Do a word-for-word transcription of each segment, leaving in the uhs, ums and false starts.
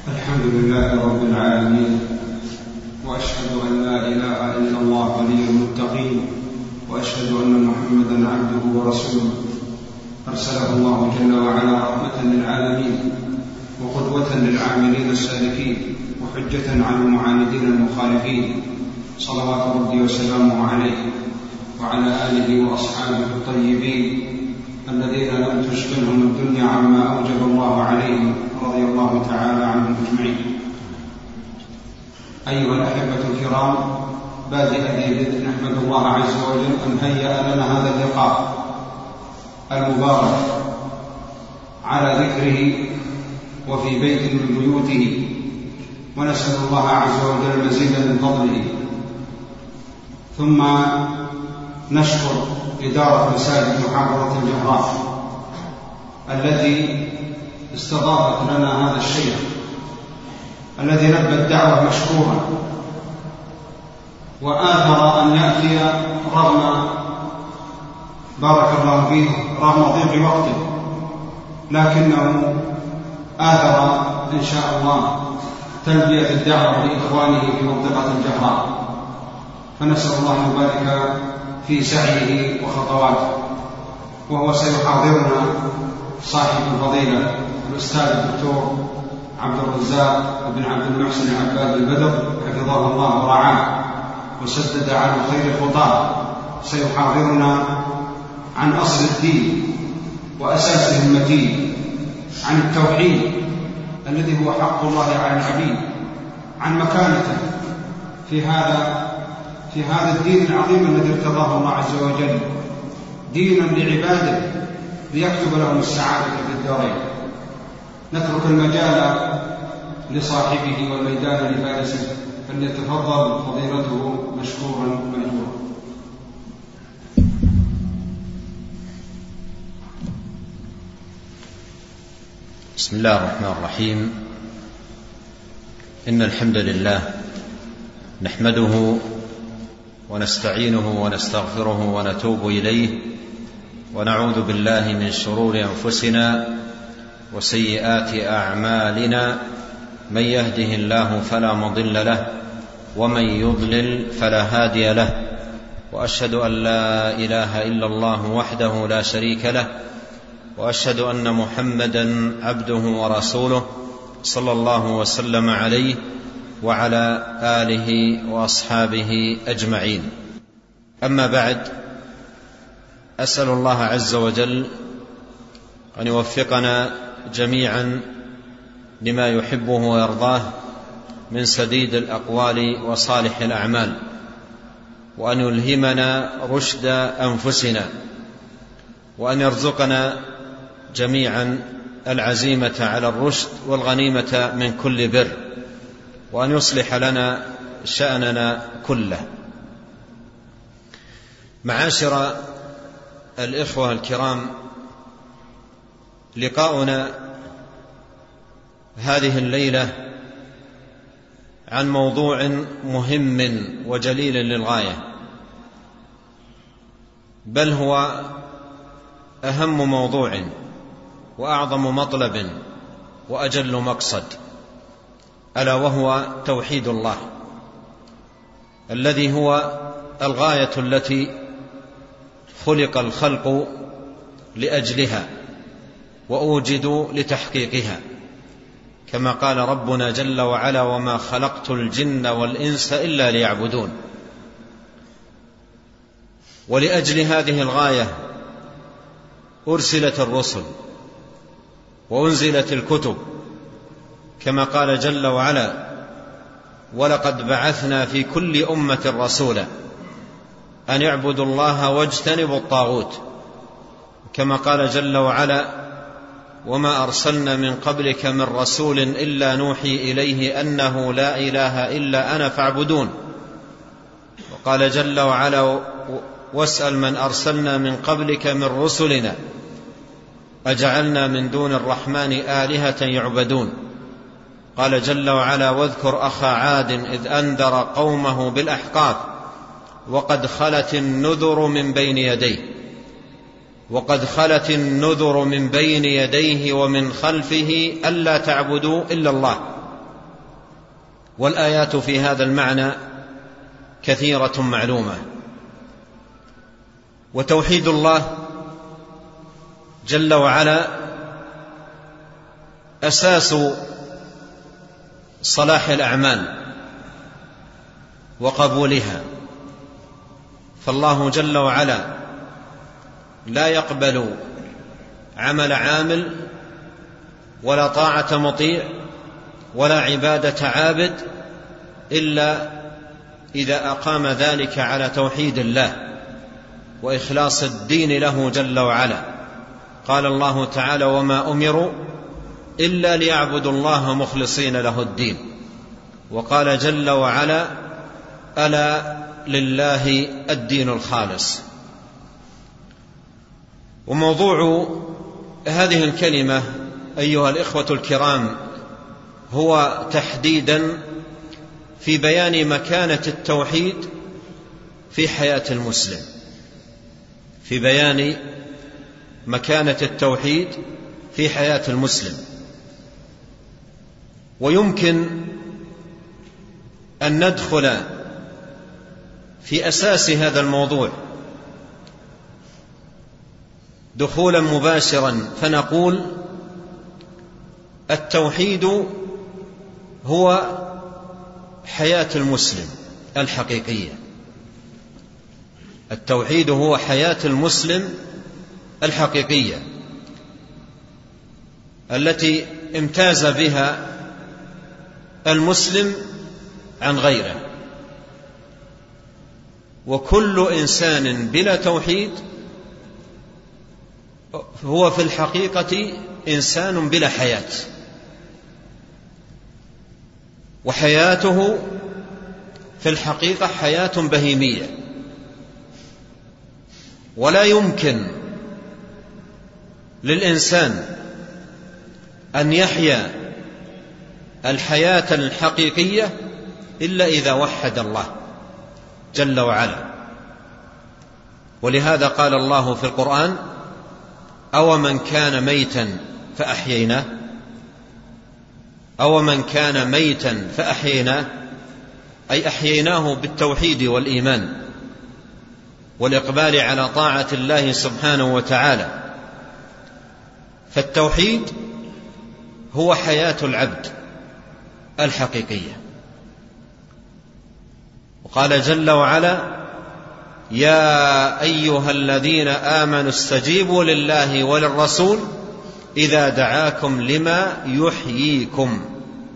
الحمد لله رب العالمين، وأشهد أن لا إله إلا الله ولي المتقين، وأشهد أن محمدا عبده ورسوله أرسله الله جل وعلا رحمة للعالمين وقدوة للعاملين السالكين وحجة على المعاندين المخالفين، صلوات ربي وسلامه عليه وعلى آله وأصحابه الطيبين الذين لم تشغلهم الدنيا عما أوجب الله عليهم رضي الله تعالى عنهم أجمعين. أيها الأحبة الكرام، بادئ ذي بدء نحمد الله عز وجل أن هيأ لنا هذا اللقاء المبارك على ذكره وفي بيت من بيوته، ونسأل الله عز وجل المزيد من فضله. ثم نشكر إدارة مساجد محافظة الجهراء التي استضافت لنا هذا الشيخ الذي لبى الدعوة مشكورا وآثر أن يأتي رغم بارك الله فيه رغم ضيق وقته، لكنه آثر إن شاء الله تلبية الدعوة لإخوانه في منطقة الجهراء، فنسأل الله أن يبارك في سعيه وخطواته. وهو سيحاضرنا صاحب الفضيلة الأستاذ الدكتور عبد الرزاق بن عبد المحسن عباد البدر حفظه الله ورعاه وسدد على خير خطاه، سيحاضرنا عن أصل الدين وأساسه المتين، عن التوحيد الذي هو حق الله على العبيد، عن مكانته في هذا في هذا الدين العظيم الذي ارتضاه الله عز وجل دينا لعباده ليكتب لهم السعادة في الدارين. نترك المجال لصاحبه والميدان لفارسه، فليتفضل فضيلته مشكورا مأجورا. بسم الله الرحمن الرحيم. إن الحمد لله نحمده ونستعينه ونستغفره ونتوب إليه، ونعوذ بالله من شرور أنفسنا وسيئات أعمالنا، من يهده الله فلا مضل له ومن يضلل فلا هادي له، وأشهد أن لا إله إلا الله وحده لا شريك له، وأشهد أن محمدا عبده ورسوله صلى الله وسلم عليه وعلى آله وأصحابه أجمعين. أما بعد، أسأل الله عز وجل أن يوفقنا جميعا لما يحبه ويرضاه من سديد الأقوال وصالح الأعمال، وأن يلهمنا رشد أنفسنا، وأن يرزقنا جميعا العزيمة على الرشد والغنيمة من كل بر، وأن يصلح لنا شأننا كله. معاشر الإخوة الكرام، لقاؤنا هذه الليلة عن موضوع مهم وجليل للغاية، بل هو أهم موضوع وأعظم مطلب وأجل مقصد، ألا وهو توحيد الله، الذي هو الغاية التي خلق الخلق لأجلها وأوجدوا لتحقيقها، كما قال ربنا جل وعلا: وما خلقت الجن والإنس إلا ليعبدون. ولأجل هذه الغاية أرسلت الرسل وأنزلت الكتب، كما قال جل وعلا: ولقد بعثنا في كل أمة رسولا أن يعبدوا الله واجتنبوا الطاغوت، كما قال جل وعلا: وما أرسلنا من قبلك من رسول إلا نوحي إليه أنه لا إله إلا أنا فاعبدون. وقال جل وعلا: واسأل من أرسلنا من قبلك من رسلنا أجعلنا من دون الرحمن آلهة يعبدون. قال جل وعلا: واذكر أخا عاد إذ أنذر قومه بالأحقاف وقد خلت النذر من بين يديه وقد خلت النذر من بين يديه ومن خلفه ألا تعبدوا إلا الله والآيات في هذا المعنى كثيرة معلومة. وتوحيد الله جل وعلا أساس صلاح الأعمال وقبولها، فالله جل وعلا لا يقبل عمل عامل ولا طاعة مطيع ولا عبادة عابد إلا إذا أقام ذلك على توحيد الله وإخلاص الدين له جل وعلا. قال الله تعالى: وما أمروا إلا ليعبدوا الله مخلصين له الدين. وقال جل وعلا: ألا لله الدين الخالص. وموضوع هذه الكلمة أيها الإخوة الكرام هو تحديدا في بيان مكانة التوحيد في حياة المسلم، في بيان مكانة التوحيد في حياة المسلم. ويمكن أن ندخل في أساس هذا الموضوع دخولا مباشرا فنقول: التوحيد هو حياة المسلم الحقيقية. التوحيد هو حياة المسلم الحقيقية التي امتاز بها المسلم عن غيره. وكل إنسان بلا توحيد هو في الحقيقة إنسان بلا حياة، وحياته في الحقيقة حياة بهيمية. ولا يمكن للإنسان أن يحيا الحياة الحقيقية إلا إذا وحد الله جل وعلا. ولهذا قال الله في القرآن: أو من كان ميتا فأحييناه أو من كان ميتا فأحييناه أي أحييناه بالتوحيد والإيمان والإقبال على طاعة الله سبحانه وتعالى. فالتوحيد هو حياة العبد الحقيقية. وقال جل وعلا: يا أيها الذين آمنوا استجيبوا لله وللرسول إذا دعاكم لما يحييكم.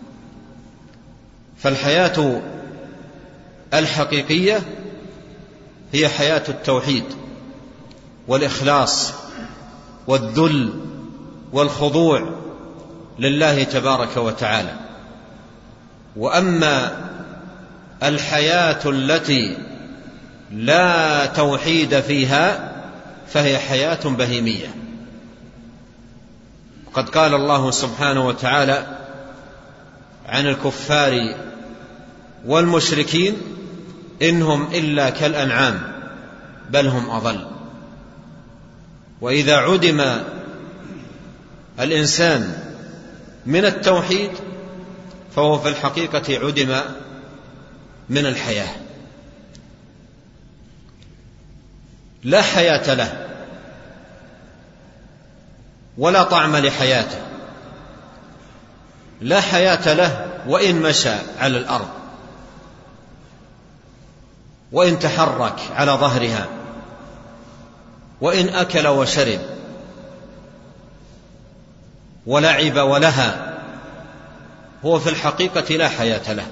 فالحياة الحقيقية هي حياة التوحيد والإخلاص والذل والخضوع لله تبارك وتعالى. وأما الحياة التي لا توحيد فيها فهي حياة بهيمية. وقد قال الله سبحانه وتعالى عن الكفار والمشركين: إنهم إلا كالأنعام بل هم أضل. وإذا عدم الإنسان من التوحيد فهو في الحقيقة عدم من الحياة، لا حياة له ولا طعم لحياته، لا حياة له وإن مشى على الأرض وإن تحرك على ظهرها وإن أكل وشرب ولعب ولها، هو في الحقيقة لا حياة له،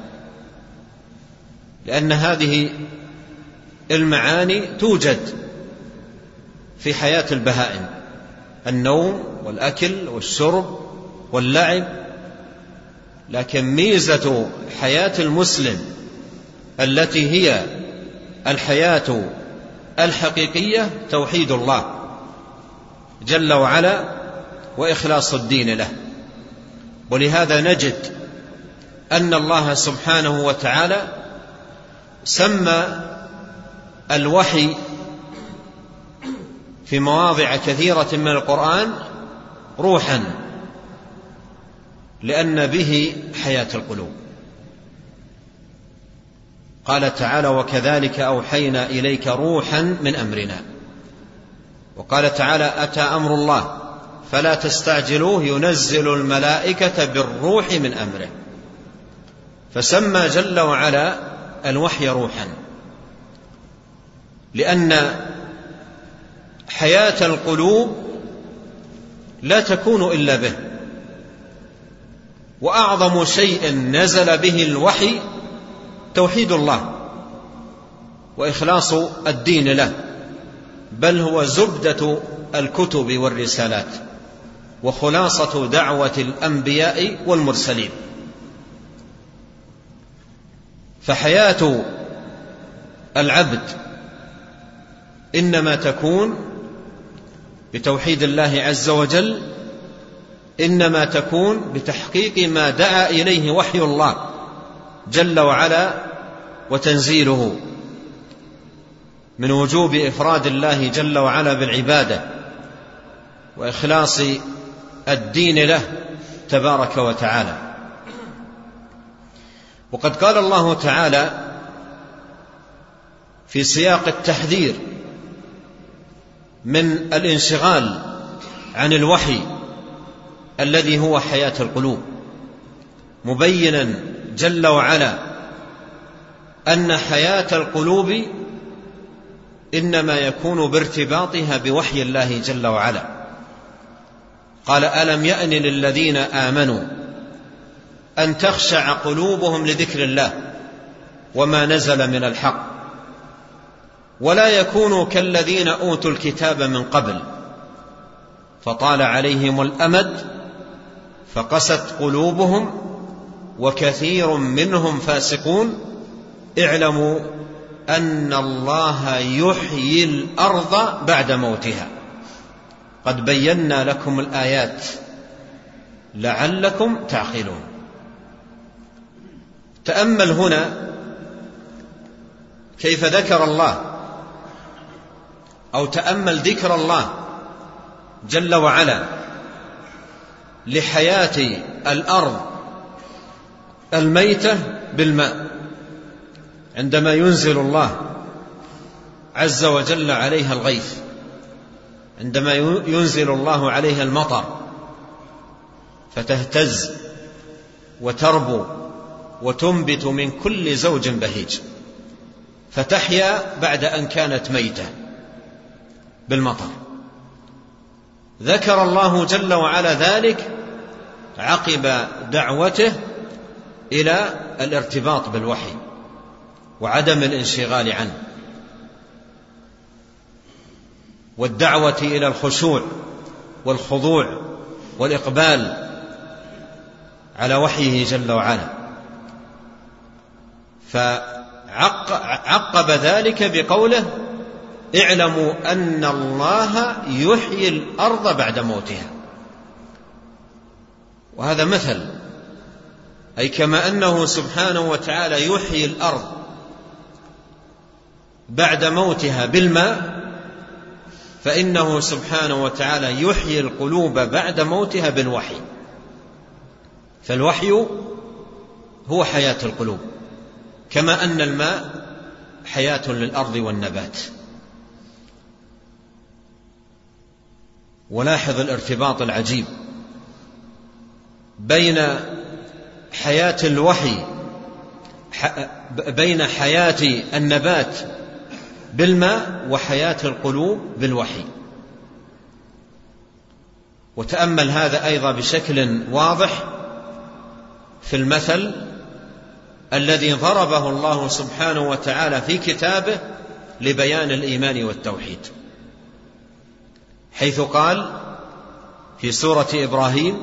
لأن هذه المعاني توجد في حياة البهائم: النوم والأكل والشرب واللعب. لكن ميزة حياة المسلم التي هي الحياة الحقيقية توحيد الله جل وعلا وإخلاص الدين له. ولهذا نجد أن الله سبحانه وتعالى سمى الوحي في مواضع كثيرة من القرآن روحا، لأن به حياة القلوب. قال تعالى وكذلك أوحينا إليك روحا من أمرنا. وقال تعالى أتى أمر الله فلا تستعجلوه ينزل الملائكة بالروح من أمره. فسمى جل وعلا الوحي روحا، لأن حياة القلوب لا تكون إلا به، وأعظم شيء نزل به الوحي توحيد الله وإخلاص الدين له، بل هو زبدة الكتب والرسالات وخلاصة دعوة الأنبياء والمرسلين. فحياة العبد إنما تكون بتوحيد الله عز وجل، إنما تكون بتحقيق ما دعا إليه وحي الله جل وعلا وتنزيله من وجوب إفراد الله جل وعلا بالعبادة وإخلاص الدين له تبارك وتعالى. وقد قال الله تعالى في سياق التحذير من الانشغال عن الوحي الذي هو حياة القلوب، مبينا جل وعلا أن حياة القلوب إنما يكون بارتباطها بوحي الله جل وعلا. قال ألم يأن للذين آمنوا أن تخشع قلوبهم لذكر الله وما نزل من الحق ولا يكونوا كالذين أوتوا الكتاب من قبل فطال عليهم الأمد فقست قلوبهم وكثير منهم فاسقون اعلموا أن الله يحيي الأرض بعد موتها قد بينا لكم الآيات لعلكم تعقلون. تأمل هنا كيف ذكر الله أو تأمل ذكر الله جل وعلا لحياة الأرض الميتة بالماء عندما ينزل الله عز وجل عليها الغيث، عندما ينزل الله عليها المطر فتهتز وتربو وتنبت من كل زوج بهيج فتحيا بعد أن كانت ميتة بالمطر. ذكر الله جل وعلا ذلك عقب دعوته إلى الارتباط بالوحي وعدم الانشغال عنه والدعوة إلى الخشوع والخضوع والإقبال على وحيه جل وعلا. فعقب ذلك بقوله اعلموا أن الله يحيي الأرض بعد موتها. وهذا مثل، أي كما أنه سبحانه وتعالى يحيي الأرض بعد موتها بالماء فإنه سبحانه وتعالى يحيي القلوب بعد موتها بالوحي. فالوحي هو حياة القلوب كما أن الماء حياة للأرض والنبات. ولاحظ الارتباط العجيب بين حياة الوحي بين حياة النبات بالماء وحياة القلوب بالوحي. وتأمل هذا أيضا بشكل واضح في المثل الذي ضربه الله سبحانه وتعالى في كتابه لبيان الإيمان والتوحيد، حيث قال في سورة إبراهيم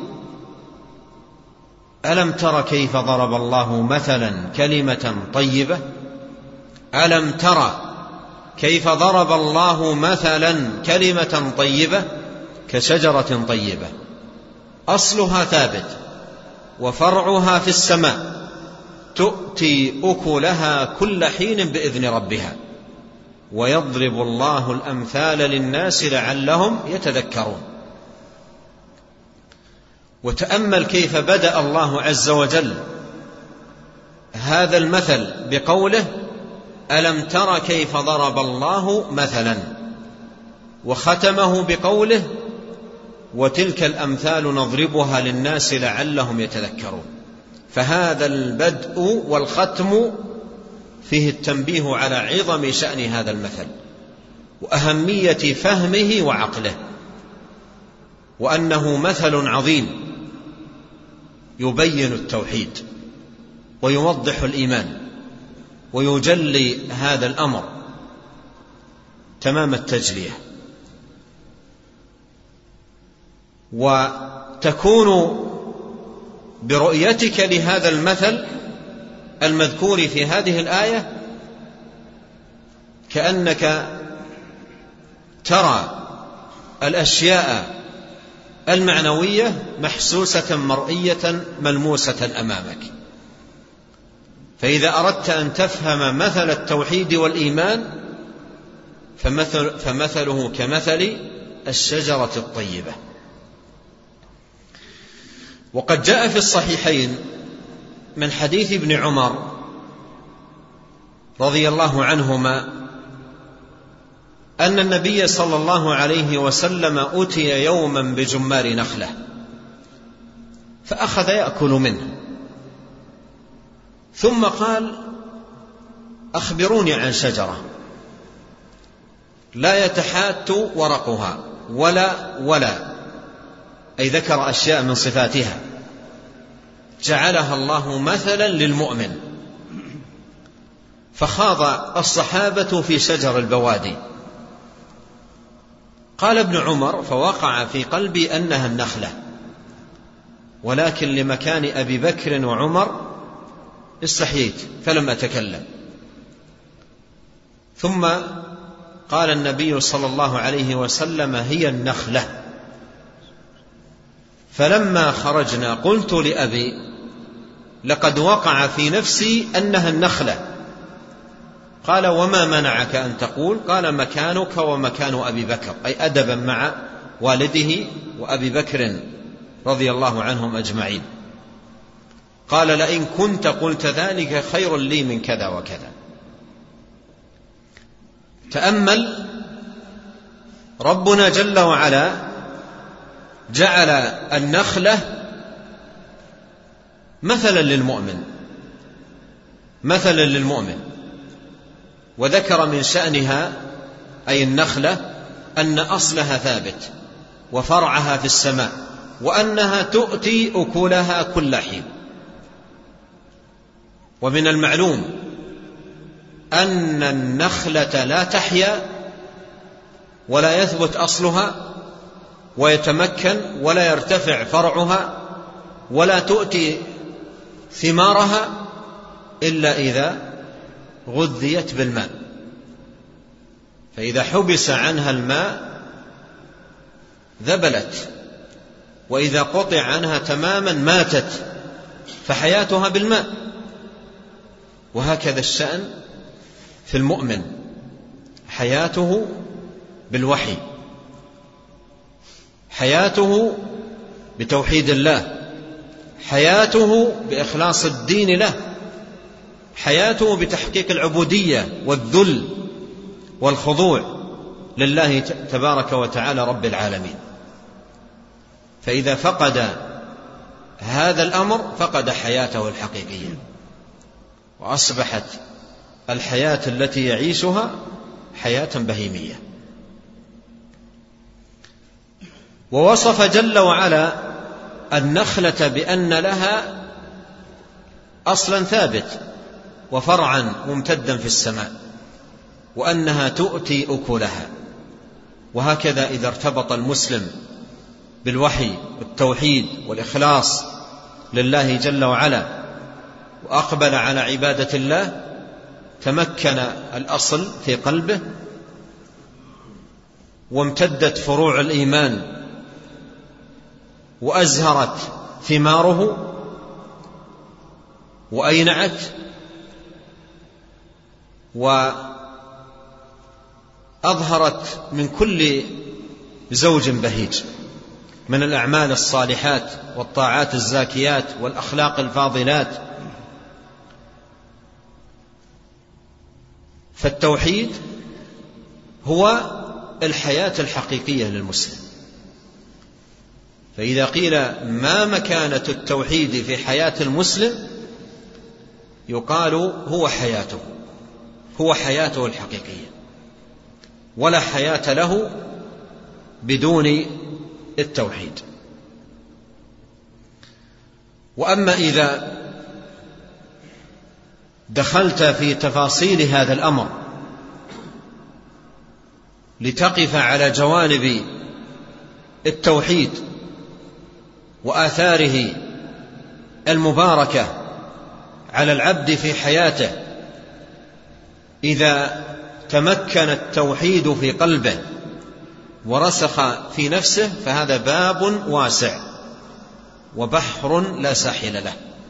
ألم تر كيف ضرب الله مثلا كلمة طيبة ألم تر كيف ضرب الله مثلا كلمة طيبة كشجرة طيبة أصلها ثابت وفرعها في السماء تؤتي أكلها كل حين بإذن ربها ويضرب الله الأمثال للناس لعلهم يتذكرون. وتأمل كيف بدأ الله عز وجل هذا المثل بقوله ألم تر كيف ضرب الله مثلا، وختمه بقوله وتلك الأمثال نضربها للناس لعلهم يتذكرون. فهذا البدء والختم فيه التنبيه على عظم شأن هذا المثل وأهمية فهمه وعقله، وأنه مثل عظيم يبين التوحيد ويوضح الإيمان ويجلي هذا الأمر تمام التجلية. وتكون برؤيتك لهذا المثل المذكور في هذه الآية كأنك ترى الأشياء المعنوية محسوسة مرئية ملموسة أمامك. فإذا أردت أن تفهم مثل التوحيد والإيمان فمثل فمثله كمثل الشجرة الطيبة. وقد جاء في الصحيحين من حديث ابن عمر رضي الله عنهما أن النبي صلى الله عليه وسلم أتي يوما بجمار نخلة فأخذ يأكل منه، ثم قال أخبروني عن شجرة لا يتحات ورقها ولا ولا أي ذكر أشياء من صفاتها جعلها الله مثلا للمؤمن. فخاض الصحابة في شجر البوادي. قال ابن عمر فوقع في قلبي أنها النخلة، ولكن لمكان أبي بكر وعمر استحييت فلم أتكلم. ثم قال النبي صلى الله عليه وسلم هي النخلة. فلما خرجنا قلت لأبي لقد وقع في نفسي أنها النخلة. قال وما منعك أن تقول؟ قال مكانك ومكان أبي بكر، أي أدبا مع والده وأبي بكر رضي الله عنهم أجمعين. قال لئن كنت قلت ذلك خير لي من كذا وكذا. تأمل، ربنا جل وعلا جعل النخلة مثلا للمؤمن مثلا للمؤمن وذكر من شأنها أي النخلة أن أصلها ثابت وفرعها في السماء، وأنها تؤتي أكلها كل حين. ومن المعلوم أن النخلة لا تحيا ولا يثبت أصلها ويتمكن ولا يرتفع فرعها ولا تؤتي ثمارها إلا إذا غذيت بالماء. فإذا حبس عنها الماء ذبلت، وإذا قطع عنها تماما ماتت، فحياتها بالماء. وهكذا الشأن في المؤمن، حياته بالوحي، حياته بتوحيد الله، حياته بإخلاص الدين له، حياته بتحقيق العبودية والذل والخضوع لله تبارك وتعالى رب العالمين. فإذا فقد هذا الأمر فقد حياته الحقيقية، وأصبحت الحياة التي يعيشها حياة بهيمية. ووصف جل وعلا النخلة بأن لها أصلا ثابت وفرعا ممتدا في السماء، وأنها تؤتي أكلها. وهكذا إذا ارتبط المسلم بالوحي والتوحيد والإخلاص لله جل وعلا وأقبل على عبادة الله تمكن الأصل في قلبه وامتدت فروع الإيمان وأزهرت ثماره وأينعت وأظهرت من كل زوج بهيج من الأعمال الصالحات والطاعات الزاكيات والأخلاق الفاضلات. فالتوحيد هو الحياة الحقيقية للمسلم. فإذا قيل ما مكانة التوحيد في حياة المسلم يقال هو حياته، هو حياته الحقيقية، ولا حياة له بدون التوحيد. وأما إذا دخلت في تفاصيل هذا الأمر لتقف على جوانب التوحيد وآثاره المباركة على العبد في حياته إذا تمكن التوحيد في قلبه ورسخ في نفسه، فهذا باب واسع وبحر لا ساحل له،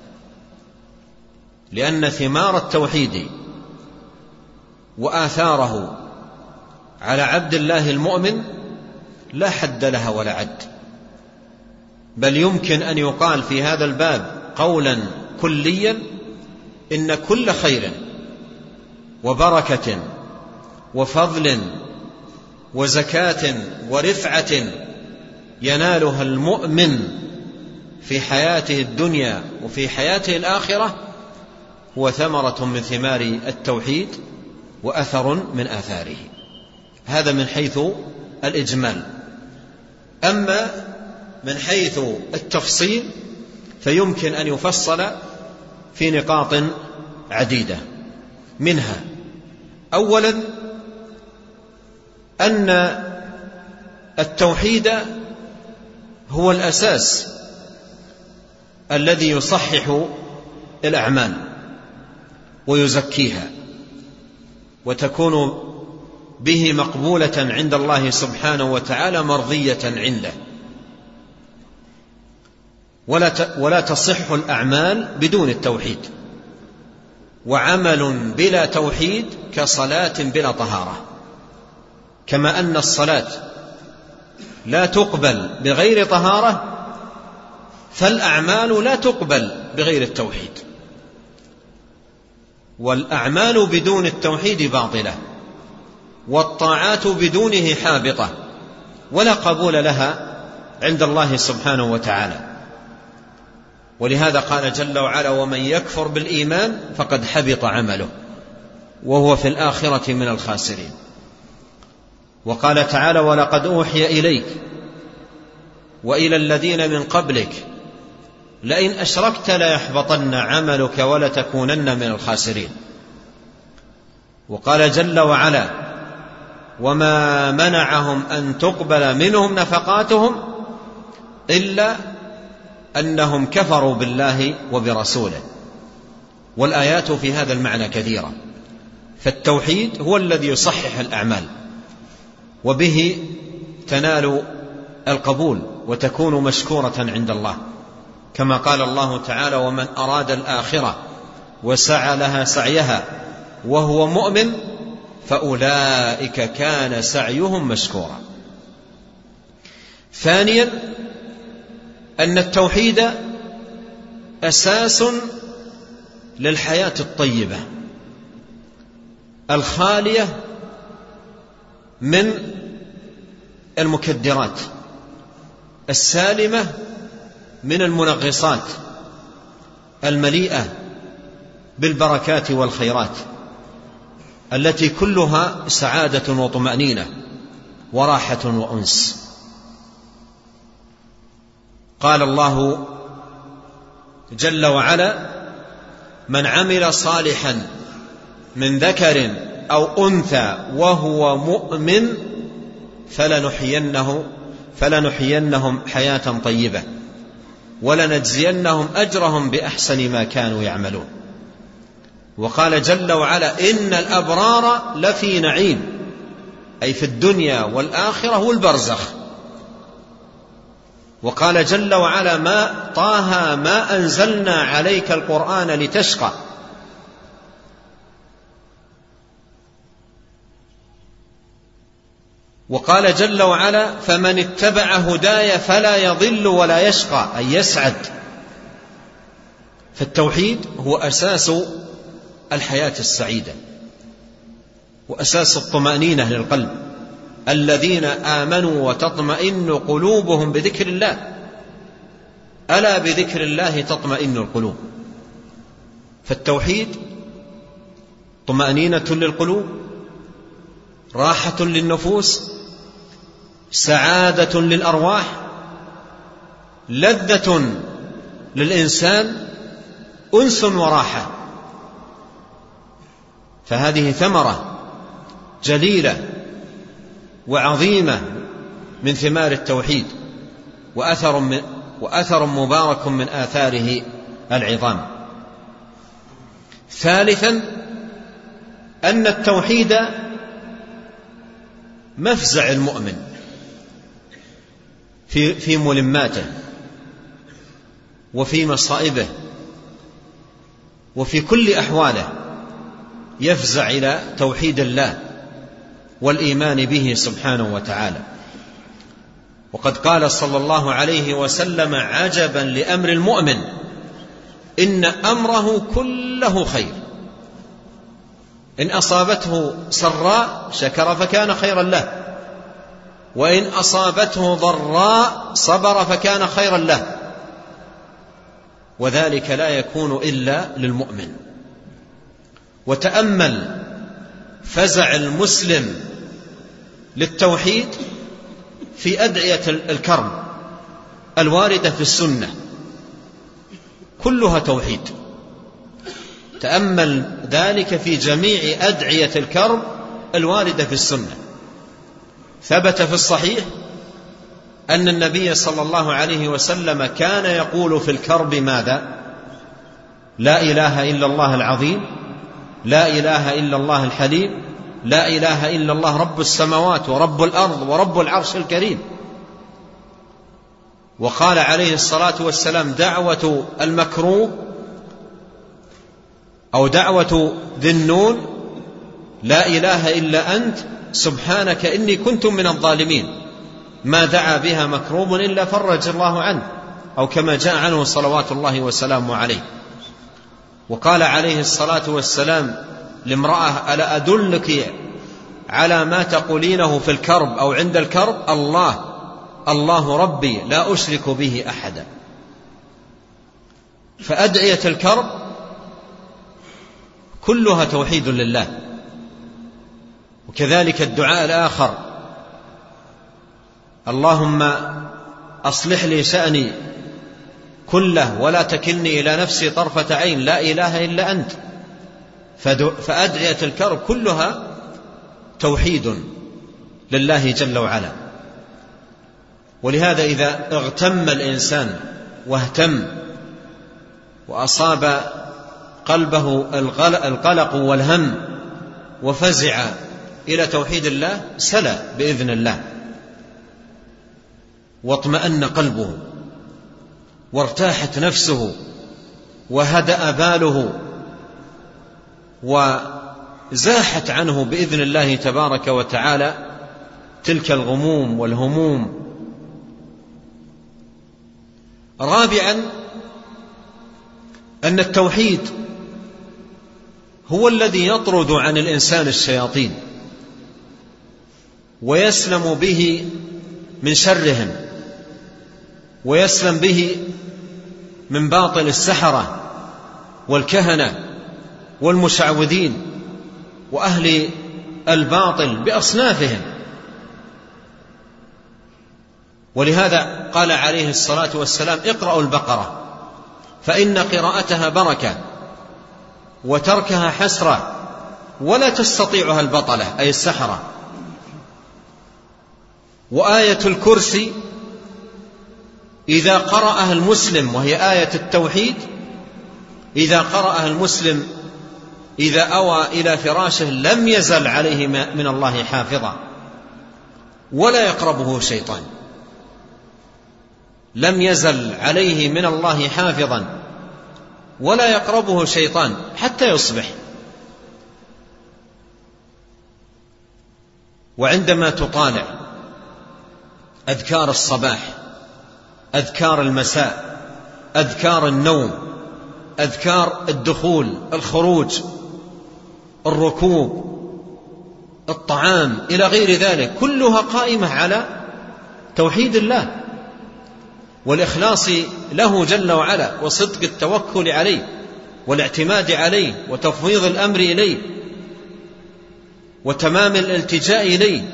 لأن ثمار التوحيد وآثاره على عبد الله المؤمن لا حد لها ولا عد، بل يمكن أن يقال في هذا الباب قولا كليا إن كل خير وبركة وفضل وزكاة ورفعة ينالها المؤمن في حياته الدنيا وفي حياته الآخرة هو ثمرة من ثمار التوحيد وأثر من آثاره. هذا من حيث الإجمال. أما من حيث التفصيل فيمكن أن يفصل في نقاط عديدة، منها أولا أن التوحيد هو الأساس الذي يصحح الأعمال ويزكيها وتكون به مقبولة عند الله سبحانه وتعالى مرضية عنده، ولا ولا تصح الأعمال بدون التوحيد. وعمل بلا توحيد كصلاة بلا طهارة، كما أن الصلاة لا تقبل بغير طهارة فالأعمال لا تقبل بغير التوحيد. والأعمال بدون التوحيد باطلة، والطاعات بدونه حابطة ولا قبول لها عند الله سبحانه وتعالى. ولهذا قال جل وعلا: ومن يكفر بالإيمان فقد حبط عمله وهو في الآخرة من الخاسرين. وقال تعالى: ولقد أوحي إليك وإلى الذين من قبلك لئن أشركت ليحبطن عملك ولتكونن من الخاسرين. وقال جل وعلا: وما منعهم أن تقبل منهم نفقاتهم إلا أنهم كفروا بالله وبرسوله. والآيات في هذا المعنى كثيرة. فالتوحيد هو الذي يصحح الأعمال وبه تنال القبول وتكون مشكورة عند الله، كما قال الله تعالى: ومن أراد الآخرة وسعى لها سعيها وهو مؤمن فأولئك كان سعيهم مشكورا. ثانيا أن التوحيد أساس للحياة الطيبة الخالية من المكدرات، السالمة من المنغصات، المليئة بالبركات والخيرات، التي كلها سعادة وطمأنينة وراحة وأنس. قال الله جل وعلا: من عمل صالحا من ذكر أو أنثى وهو مؤمن فلنحيينه فلنحيينهم حياة طيبة ولنجزينهم أجرهم بأحسن ما كانوا يعملون. وقال جل وعلا: إن الأبرار لفي نعيم، أي في الدنيا والآخرة والبرزخ. وقال جل وعلا: ما طه ما أنزلنا عليك القرآن لتشقى. وقال جل وعلا: فمن اتبع هداي فلا يضل ولا يشقى، أي يسعد. فالتوحيد هو أساس الحياة السعيدة. وأساس الطمأنينة للقلب. الذين آمنوا وتطمئن قلوبهم بذكر الله، ألا بذكر الله تطمئن القلوب. فالتوحيد طمأنينة للقلوب، راحة للنفوس، سعادة للأرواح، لذة للإنسان، أنس وراحة. فهذه ثمرة جليلة وعظيمة من ثمار التوحيد، وأثر, من وأثر مبارك من آثاره العظام. ثالثا أن التوحيد مفزع المؤمن في, في ملماته وفي مصائبه وفي كل أحواله، يفزع إلى توحيد الله والإيمان به سبحانه وتعالى. وقد قال صلى الله عليه وسلم: عجبا لأمر المؤمن، إن أمره كله خير، إن أصابته سراء شكر فكان خيرا له، وإن أصابته ضراء صبر فكان خيرا له، وذلك لا يكون إلا للمؤمن. وتأمل فزع المسلم للتوحيد في أدعية الكرب الواردة في السنة، كلها توحيد. تأمل ذلك في جميع أدعية الكرب الواردة في السنة. ثبت في الصحيح أن النبي صلى الله عليه وسلم كان يقول في الكرب ماذا؟ لا إله إلا الله العظيم، لا إله إلا الله الحليم، لا إله إلا الله رب السماوات ورب الأرض ورب العرش الكريم. وقال عليه الصلاة والسلام: دعوة المكروب أو دعوة ذي النون، لا إله إلا أنت سبحانك إني كنت من الظالمين، ما دعا بها مكروب إلا فرج الله عنه، أو كما جاء عنه صلوات الله وسلامه عليه. وقال عليه الصلاة والسلام لامرأة: ألا أدلك على ما تقولينه في الكرب أو عند الكرب؟ الله الله ربي لا أشرك به أحدا. فأدعية الكرب كلها توحيد لله. وكذلك الدعاء الآخر: اللهم أصلح لي شأني كله ولا تكلني إلى نفسي طرفة عين، لا إله إلا أنت. فأدعية الكرب كلها توحيد لله جل وعلا. ولهذا إذا اغتم الإنسان واهتم وأصاب قلبه القلق والهم وفزع إلى توحيد الله، سلى بإذن الله، واطمأن قلبه وارتاحت نفسه وهدأ باله وزاحت عنه بإذن الله تبارك وتعالى تلك الغموم والهموم. رابعا أن التوحيد هو الذي يطرد عن الإنسان الشياطين ويسلم به من شرهم، ويسلم به من باطل السحرة والكهنة والمشعوذين وأهل الباطل بأصنافهم. ولهذا قال عليه الصلاة والسلام: اقرأوا البقرة فإن قراءتها بركة وتركها حسرة ولا تستطيعها البطلة أي السحرة. وآية الكرسي إذا قرأها المسلم، وهي آية التوحيد، إذا قرأها المسلم إذا أوى إلى فراشه لم يزل عليه من الله حافظا ولا يقربه شيطان، لم يزل عليه من الله حافظا ولا يقربه شيطان حتى يصبح. وعندما تطالع أذكار الصباح، أذكار المساء، أذكار النوم، أذكار الدخول، الخروج، الركوب، الطعام إلى غير ذلك، كلها قائمة على توحيد الله والإخلاص له جل وعلا، وصدق التوكل عليه والاعتماد عليه وتفويض الأمر إليه وتمام الالتجاء إليه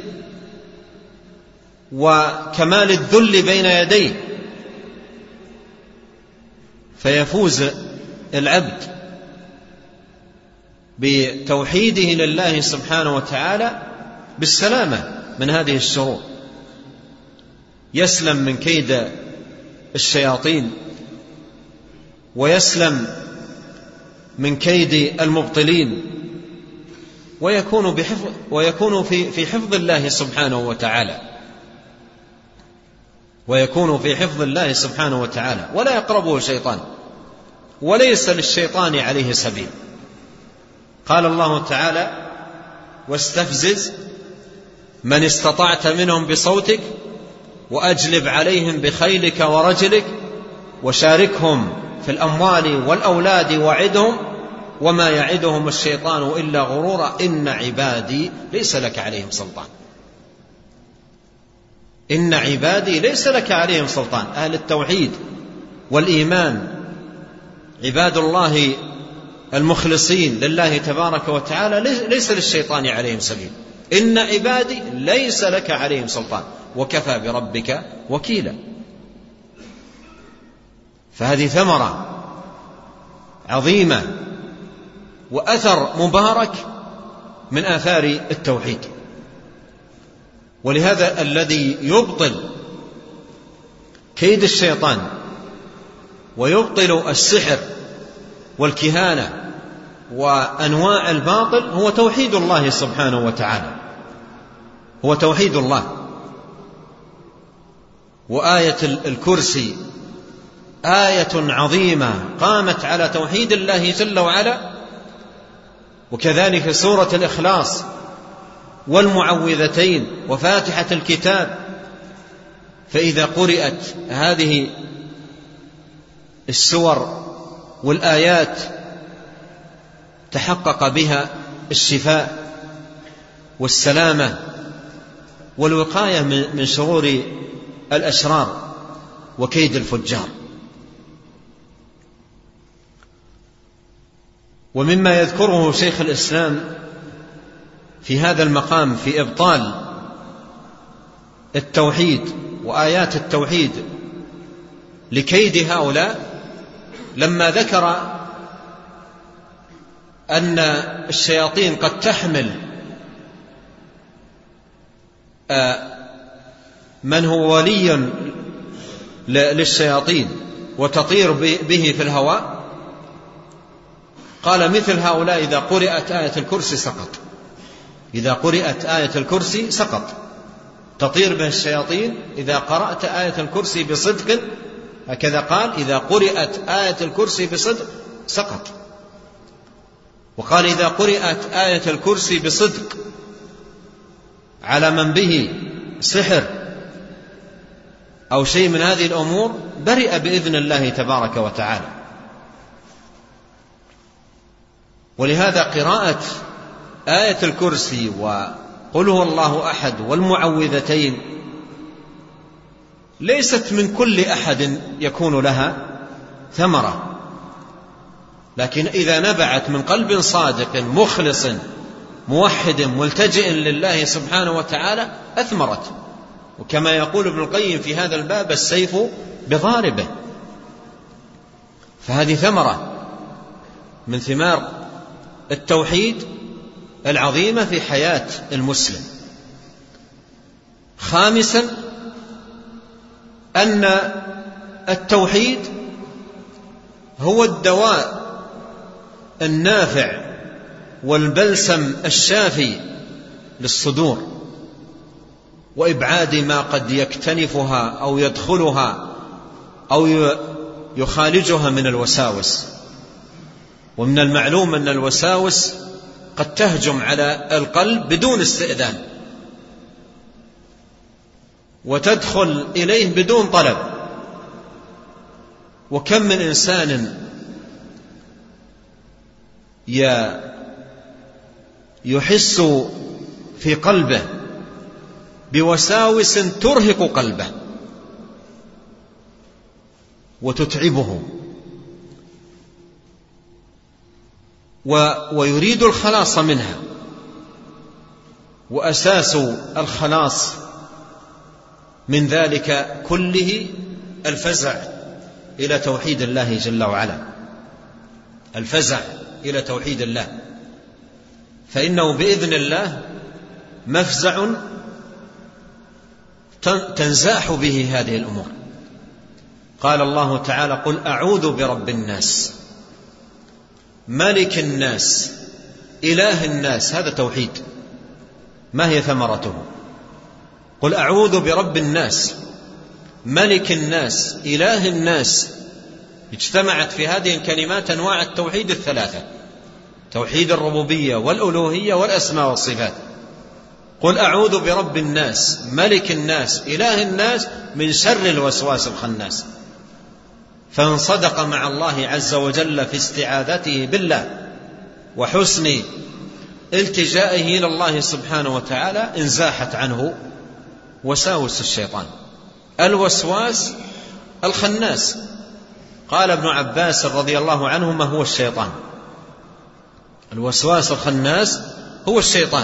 وكمال الذل بين يديه، فيفوز العبد بتوحيده لله سبحانه وتعالى بالسلامة من هذه الشرور، يسلم من كيد الشياطين ويسلم من كيد المبطلين، ويكون بحفظ ويكون في في حفظ الله سبحانه وتعالى ويكون في حفظ الله سبحانه وتعالى ولا يقربه شيطان، وليس للشيطان عليه سبيل. قال الله تعالى: واستفزز من استطعت منهم بصوتك وأجلب عليهم بخيلك ورجلك وشاركهم في الأموال والأولاد وعدهم وما يعدهم الشيطان إلا غرورا إن عبادي ليس لك عليهم سلطان. إن عبادي ليس لك عليهم سلطان، أهل التوحيد والإيمان عباد الله المخلصين لله تبارك وتعالى ليس للشيطان عليهم سبيل. إن عبادي ليس لك عليهم سلطان وكفى بربك وكيلا. فهذه ثمرة عظيمة وأثر مبارك من آثار التوحيد. ولهذا الذي يبطل كيد الشيطان ويبطل السحر والكهانة وأنواع الباطل هو توحيد الله سبحانه وتعالى، هو توحيد الله. وآية الكرسي آية عظيمة قامت على توحيد الله جل وعلا، وكذلك سورة الإخلاص والمعوذتين وفاتحة الكتاب. فإذا قرأت هذه السور والآيات تحقق بها الشفاء والسلامة والوقاية من شرور الأشرار وكيد الفجار. ومما يذكره شيخ الإسلام في هذا المقام في إبطال التوحيد وآيات التوحيد لكيد هؤلاء، لما ذكر أن الشياطين قد تحمل من هو ولي للشياطين وتطير به في الهواء، قال: مثل هؤلاء إذا قرأت آية الكرسي سقط، إذا قرأت آية الكرسي سقط، تطير به الشياطين إذا قرأت آية الكرسي بصدق، هكذا قال: إذا قرأت آية الكرسي بصدق سقط. وقال: إذا قرأت آية الكرسي بصدق على من به سحر أو شيء من هذه الأمور برئ بإذن الله تبارك وتعالى. ولهذا قراءة آية الكرسي وقل هو الله أحد والمعوذتين ليست من كل أحد يكون لها ثمرة، لكن إذا نبعت من قلب صادق مخلص موحد ملتجئ لله سبحانه وتعالى أثمرت. وكما يقول ابن القيم في هذا الباب: السيف بضاربه. فهذه ثمرة من ثمار التوحيد العظيمة في حياة المسلم. خامسا أن التوحيد هو الدواء النافع والبلسم الشافي للصدور وإبعاد ما قد يكتنفها أو يدخلها أو يخالجها من الوساوس. ومن المعلوم أن الوساوس قد تهجم على القلب بدون استئذان وتدخل إليه بدون طلب. وكم من إنسان يحس في قلبه بوساوس ترهق قلبه وتتعبه، ويريد الخلاص منها. وأساس الخلاص من ذلك كله الفزع إلى توحيد الله جل وعلا، الفزع إلى توحيد الله، فإنه بإذن الله مفزع تنزاح به هذه الأمور. قال الله تعالى: قل أعوذ برب الناس ملك الناس إله الناس. هذا توحيد. ما هي ثمرته؟ قل أعوذ برب الناس ملك الناس إله الناس. اجتمعت في هذه الكلمات أنواع التوحيد الثلاثة: توحيد الربوبية والألوهية والأسماء والصفات. قل أعوذ برب الناس ملك الناس إله الناس من شر الوسواس الخناس. فمن صدق مع الله عز وجل في استعاذته بالله وحسن التجائه إلى الله سبحانه وتعالى انزاحت عنه وساوس الشيطان. الوسواس الخناس. قال ابن عباس رضي الله عنه: ما هو الشيطان؟ الوسواس الخناس هو الشيطان.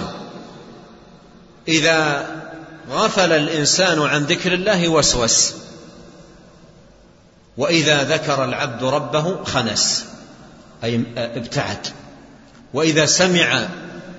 إذا غفل الإنسان عن ذكر الله وسوس، وإذا ذكر العبد ربه خنس أي ابتعد. وإذا سمع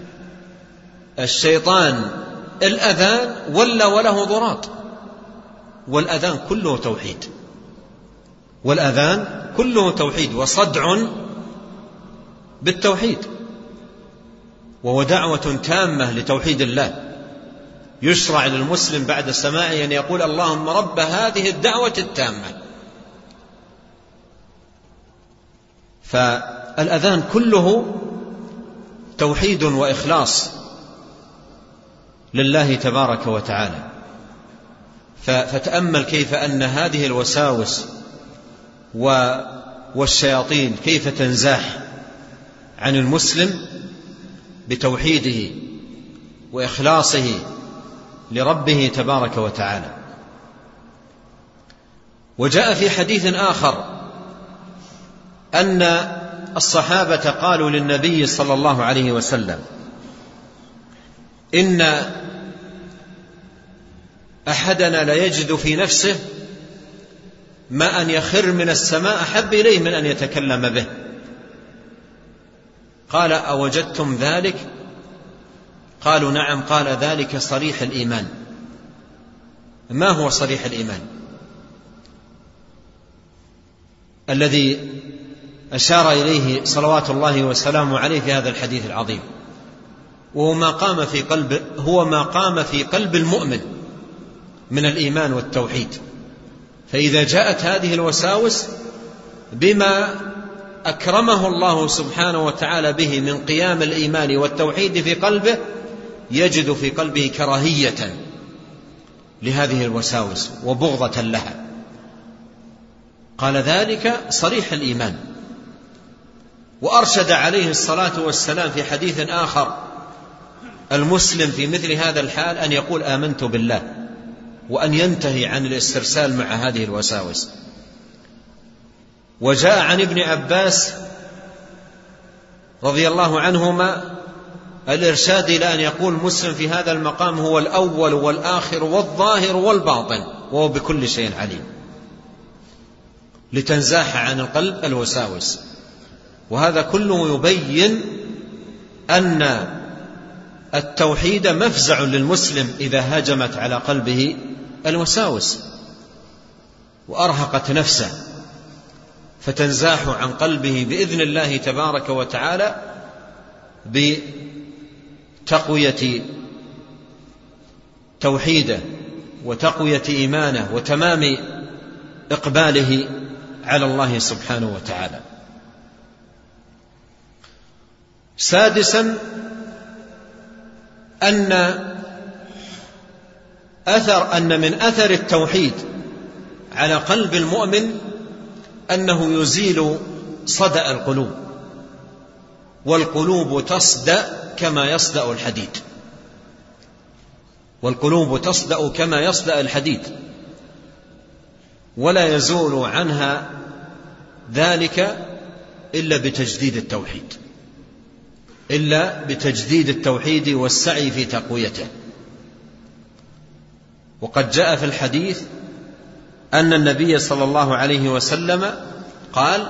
الشيطان الأذان ولى وله ضراط. والأذان كله توحيد، والأذان كله توحيد وصدع بالتوحيد، وهو دعوة تامة لتوحيد الله. يشرع للمسلم بعد سماعه أن يقول: اللهم رب هذه الدعوة التامة. فالأذان كله توحيد وإخلاص لله تبارك وتعالى. فتأمل كيف أن هذه الوساوس والشياطين كيف تنزاح عن المسلم بتوحيده وإخلاصه لربه تبارك وتعالى. وجاء في حديث آخر أن الصحابة قالوا للنبي صلى الله عليه وسلم: إن أحدنا لا يجد في نفسه ما أن يخر من السماء أحب إليه من أن يتكلم به. قال: أوجدتم ذلك؟ قالوا: نعم. قال: ذلك صريح الإيمان. ما هو صريح الإيمان؟ الذي أشار إليه صلوات الله وسلامه عليه في هذا الحديث العظيم، وهو ما قام في قلب هو ما قام في قلب المؤمن من الإيمان والتوحيد. فإذا جاءت هذه الوساوس بما أكرمه الله سبحانه وتعالى به من قيام الإيمان والتوحيد في قلبه، يجد في قلبه كراهية لهذه الوساوس وبغضة لها. قال: ذلك صريح الإيمان. وأرشد عليه الصلاة والسلام في حديث آخر المسلم في مثل هذا الحال أن يقول: آمنت بالله، وأن ينتهي عن الاسترسال مع هذه الوساوس. وجاء عن ابن عباس رضي الله عنهما الإرشاد إلى أن يقول مسلم في هذا المقام: هو الأول والآخر والظاهر والباطن وهو بكل شيء عليم، لتنزاح عن القلب الوساوس. وهذا كله يبين أن التوحيد مفزع للمسلم إذا هجمت على قلبه الوساوس وأرهقت نفسه، فتنزاح عن قلبه بإذن الله تبارك وتعالى بتقوية توحيده وتقوية إيمانه وتمام إقباله على الله سبحانه وتعالى. سادسا أن أثر أن من أثر التوحيد على قلب المؤمن أنه يزيل صدأ القلوب، والقلوب تصدأ كما يصدأ الحديد. والقلوب تصدأ كما يصدأ الحديد، ولا يزول عنها ذلك إلا بتجديد التوحيد إلا بتجديد التوحيد والسعي في تقويته. وقد جاء في الحديث أن النبي صلى الله عليه وسلم قال: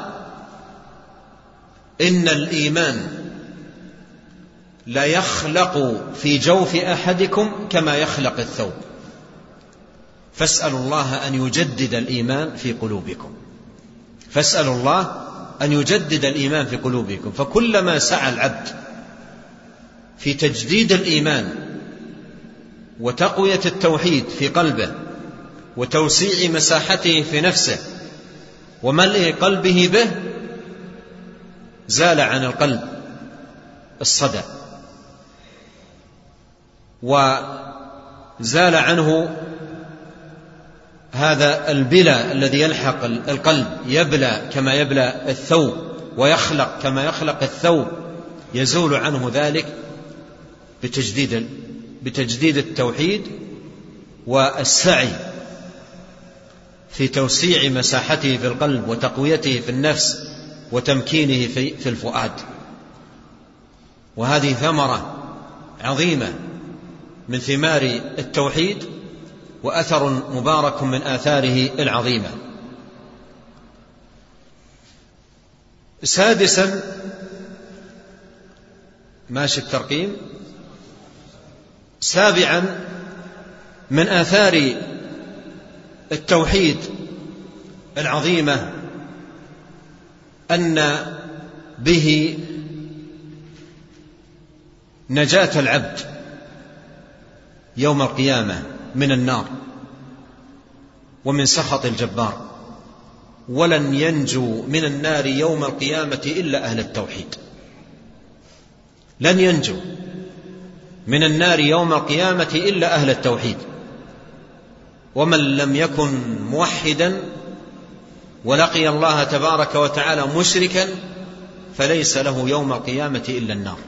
إن الإيمان لا يخلق في جوف أحدكم كما يخلق الثوب، فاسألوا الله أن يجدد الإيمان في قلوبكم فاسألوا الله أن يجدد الإيمان في قلوبكم. فكلما سعى العبد في تجديد الإيمان وتقوية التوحيد في قلبه وتوسيع مساحته في نفسه وملء قلبه به، زال عن القلب الصدى وزال عنه هذا البلا الذي يلحق القلب، يبلى كما يبلى الثوب ويخلق كما يخلق الثوب، يزول عنه ذلك بتجديد بتجديد التوحيد والسعي في توسيع مساحته في القلب وتقويته في النفس وتمكينه في الفؤاد. وهذه ثمرة عظيمة من ثمار التوحيد وأثر مبارك من آثاره العظيمة. سادسا، ماشي الترقيم. سابعا من آثار التوحيد العظيمة أن به نجاة العبد يوم القيامة من النار ومن سخط الجبار، ولن ينجو من النار يوم القيامة إلا أهل التوحيد. لن ينجو من النار يوم القيامة إلا أهل التوحيد. ومن لم يكن موحدا ولقي الله تبارك وتعالى مشركا فليس له يوم القيامة إلا النار.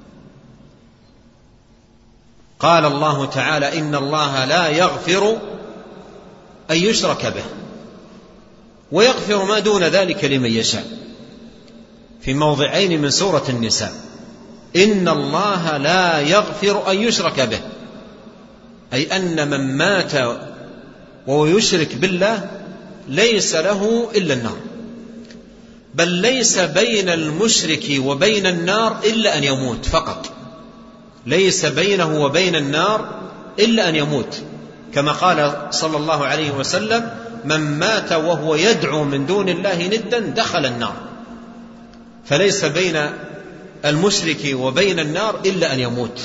قال الله تعالى: إن الله لا يغفر أن يشرك به ويغفر ما دون ذلك لمن يشاء، في موضعين من سورة النساء. إن الله لا يغفر أن يشرك به، أي أن من مات وهو يشرك بالله ليس له إلا النار، بل ليس بين المشرك وبين النار إلا أن يموت فقط، ليس بينه وبين النار إلا أن يموت، كما قال صلى الله عليه وسلم: من مات وهو يدعو من دون الله ندا دخل النار. فليس بين المشرك وبين النار إلا أن يموت،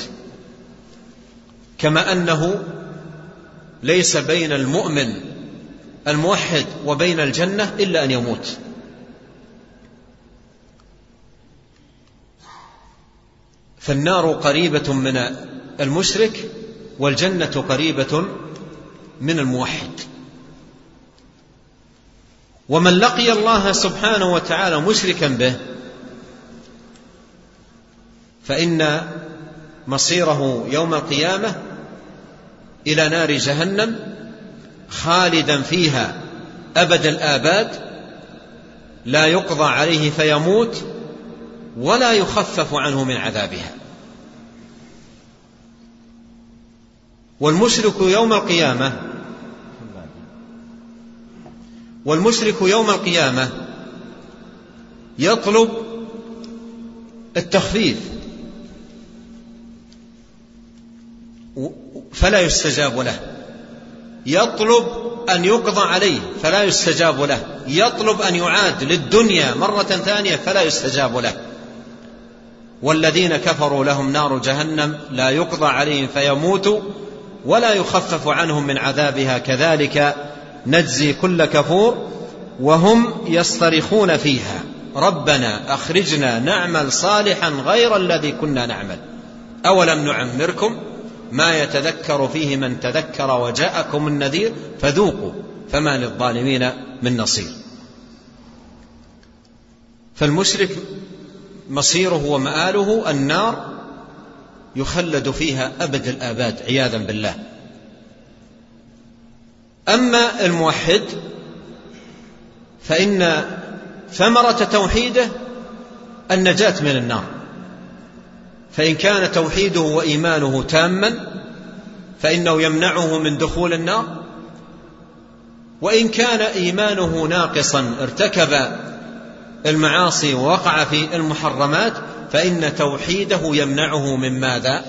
كما أنه ليس بين المؤمن الموحد وبين الجنة إلا أن يموت. فالنار قريبة من المشرك والجنة قريبة من الموحد. ومن لقي الله سبحانه وتعالى مشركا به فإن مصيره يوم القيامة إلى نار جهنم خالدا فيها أبد الآباد، لا يقضى عليه فيموت ولا يخفف عنه من عذابها. والمشرك يوم القيامة والمشرك يوم القيامة يطلب التخفيف فلا يستجاب له، يطلب أن يقضى عليه فلا يستجاب له، يطلب أن يعاد للدنيا مرة ثانية فلا يستجاب له. والذين كفروا لهم نار جهنم لا يقضى عليهم فيموتوا ولا يخفف عنهم من عذابها كذلك نجزي كل كفور وهم يصطرخون فيها ربنا أخرجنا نعمل صالحا غير الذي كنا نعمل أولم نعمركم ما يتذكر فيه من تذكر وجاءكم النذير فذوقوا فما للظالمين من نصير. فالمشرك مصيره ومآله النار يخلد فيها أبد الآباد عياذا بالله. أما الموحد فإن ثمرة توحيده النجاة من النار، فإن كان توحيده وإيمانه تاما فإنه يمنعه من دخول النار، وإن كان إيمانه ناقصا ارتكب المعاصي ووقع في المحرمات فإن توحيده يمنعه من ماذا؟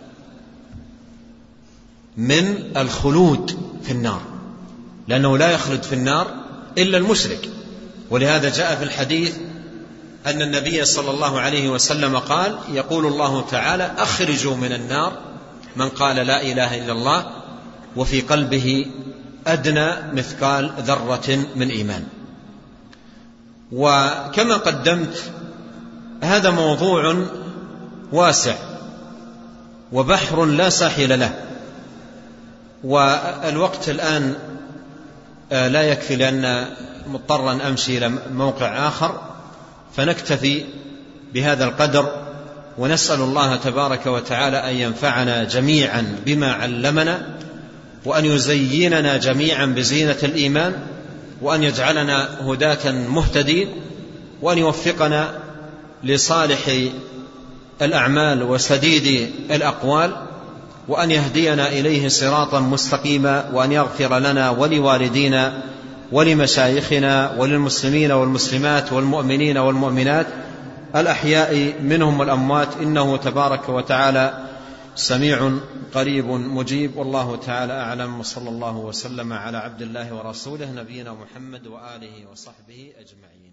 من الخلود في النار، لأنه لا يخلد في النار إلا المشرك. ولهذا جاء في الحديث أن النبي صلى الله عليه وسلم قال: يقول الله تعالى: أخرجوا من النار من قال لا إله إلا الله وفي قلبه أدنى مثقال ذرة من إيمان. وكما قدمت هذا موضوع واسع وبحر لا ساحل له، والوقت الآن لا يكفي لأن مضطرا أمشي إلى موقع آخر، فنكتفي بهذا القدر، ونسأل الله تبارك وتعالى أن ينفعنا جميعا بما علمنا، وأن يزيننا جميعا بزينة الإيمان، وأن يجعلنا هداة مهتدين، وأن يوفقنا لصالح الأعمال وسديد الأقوال، وأن يهدينا إليه صراطا مستقيما، وأن يغفر لنا ولوالدينا ولمشايخنا وللمسلمين والمسلمات والمؤمنين والمؤمنات الأحياء منهم والأموات، إنه تبارك وتعالى سميع قريب مجيب. والله تعالى أعلم، وصلى الله وسلم على عبد الله ورسوله نبينا محمد وآله وصحبه أجمعين.